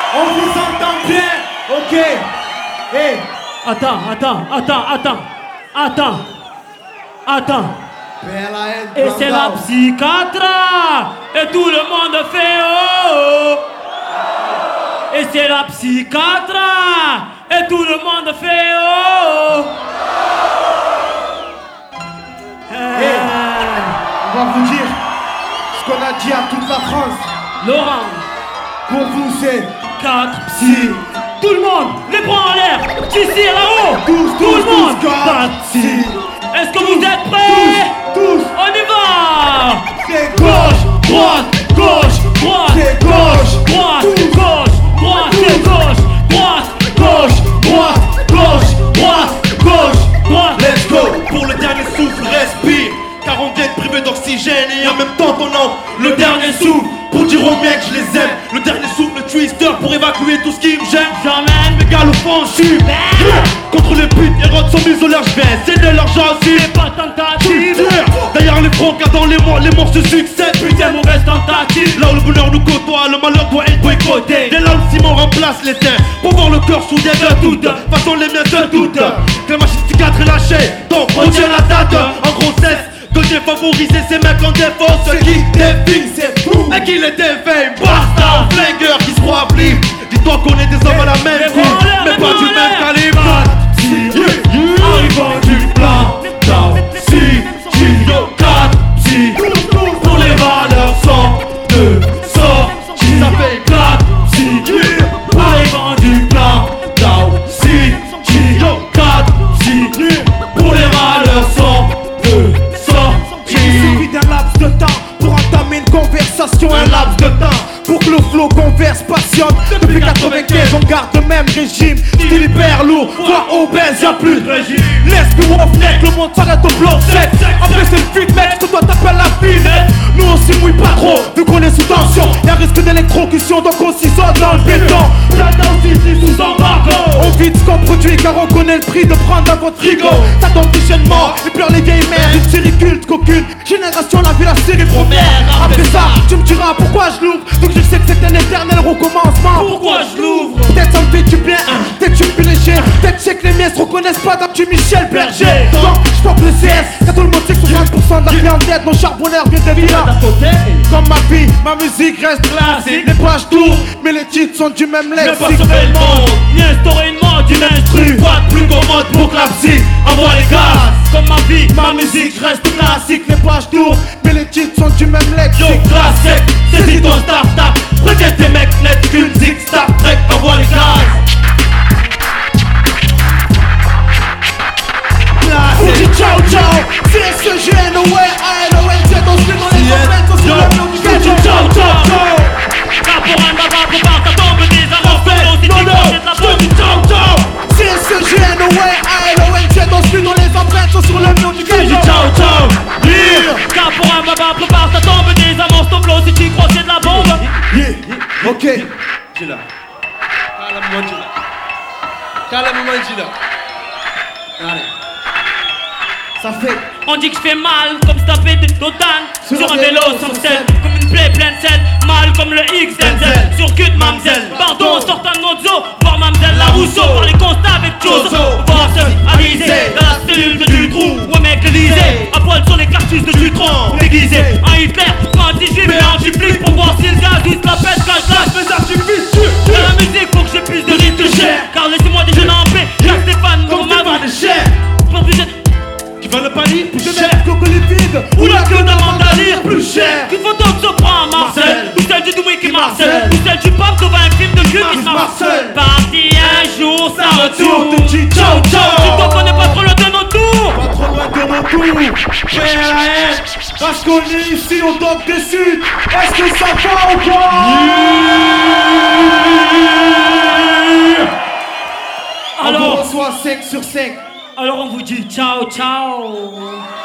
On vous entend bien. Ok. Hey. Attends. Et c'est la psychiatre. Et tout le monde fait oh. Et c'est la psychiatre. Et tout le monde fait oh. Hey. On va vous dire ce qu'on a dit à toute la France. Laurent, pour vous c'est 4 psy. Tout le monde, les bras en l'air. Ici là-haut. Tout le monde. 4 psy. Est-ce que vous êtes prêts? Tous. On y va. C'est gauche, droite, gauche, droite, c'est gauche, droite, gauche, droite, c'est gauche, droite, gauche, droite, gauche, droite, gauche, droite. Let's go. Pour le dernier souffle, respire. Car on vient de priver d'oxygène et en même temps qu'on entre le dernier souffle. Pour dire aux mecs je les aime. Le dernier souffle, le twister pour évacuer tout ce qui me gêne. J'emmène mes gars l'offensive. Contre les putes et rods sont mis au leur, je vais céder leur gencive. C'est pas tentative. D'ailleurs les francas dans les morts se succèdent. Putain mauvaise tentative. Là où le bonheur nous côtoie, le malheur doit être boycotté. Dès là le ciment remplace les tiens. Pour voir le cœur soudé de toutes. Façon les miens se doutent. Que la machine psychiatre est lâchée, donc retiens la date. En grossesse de défavoriser ces mecs en défense. Ce qui définit c'est fou. Et qu'il est déveille, basta. Flingueur qui se croit libre. Dis-toi qu'on est des hommes à la même vie, mais pas du même calibre. Arrivant du plan down, si, yo, 4, si. Pour les valeurs sont deux sorties. Ça fait 4, si. Arrivant du plan down, si, yo, 4, si. Pour les valeurs sont deux sorties. Il suffit d'un laps de temps pour entamer une conversation. Un laps de temps pour que le flow converse passionne. Depuis 95 on garde le même régime. Style hyper lourd, voire obèse, y'a plus de régime. Laisse-nous en fenêtre, le monde s'arrête au bloc sec. Après c'est le feed mec, je te dois t'appeler la fille. Nous on s'y mouille pas trop, vu qu'on est sous tension. Y'a risque d'électrocution, donc on s'isole dans le béton. J'attends ici sous embargo. On vide ce qu'on produit car on connaît le prix de prendre dans votre frigo. Ça t'envisionne mort, et pleure les vieilles mères. Une série culte qu'aucune génération n'a vu la série première. Après ça, tu me diras pourquoi je l'ouvre. Donc je sais que c'est un éternel recommencement. Pourquoi je l'ouvre? Peut-être ça me fait du bien, peut-être je suis plus léger. Peut-être je sais que les miens se reconnaissent pas dans du Michel Berger. Donc je porte le CS, car tout le monde sait que 60% de la clientèle, nos charbonneurs viennent des villas. Comme ma vie, ma musique reste classique. Les pages tournent, mais les titres sont du même Ne pas lexique. sauver le monde, ni instaurer une mode, une instru. Pas de plus commode pour que la psy envoie les gaz. Comme ma vie, ma musique reste classique. Les pages tournent, mais les titres sont du même lexique. Yo, classique, saisis ton start-up. Regarde tes mecs, net qu'une zig, Star Trek, envoie les gaz. On dit ciao ciao, CSGNOL-ALOL-Z. On se met dans les empreintes, on se met dans le nom du Ciao, ciao, ciao, ciao. Là pour un baba, prépare ta tombe des avances. C'est la bombe. Ciao, ciao. CSGNOL-ALOL-Z. On se met dans les empreintes, on se met dans le nom du Ciao, ciao. Là pour un baba, prépare ta tombe des avances. Ton flow, si tu crois c'est de la bombe. Ok. Jila. Calme-moi, Jila. Calme-moi, Jila. Allez. Ça fait. On dit que je fais mal comme si t'avais des dotanes. Sur un vélo sans sel, comme une plaie pleine de sel. Mal comme le X Denzel, sur cul de mamzelle. Pardon en sortant de notre zoo, voir mamzelle la Rousseau. Voir les constats avec Chozo, voir se aviser dans la cellule de Dutroux. Ouais mec l'Elysée, à poil sur les cartouches de Dutron. Déguisé, un Hitler, prends 18 mais anti-flic. Pour voir si le gaz il se la pète quand je lâche mes artifices. Dans la musique faut que j'ai plus de rythme de chair. Car laissez-moi déjeuner en paix, Jacques Stéphane, mon mari de chair. Tu vas le panier plus Je cher. mets coco vide Ou la queue d'amande à lire plus cher. Qu'une photo que se prend à Marcel. Ou celle du Douai qui Marcel. Ou celle du pape devant un film de cul qui Marcel. Parti un jour, ça retourne. te dis ciao ciao. Tu crois qu'on est pas trop loin de nos tours? Pas trop loin de nos tours. Fais la haine. Parce qu'on est ici au top des Sud. Est-ce que ça va ou quoi? On Alors, reçoit 5 sur 5. alors on vous dit ciao ciao.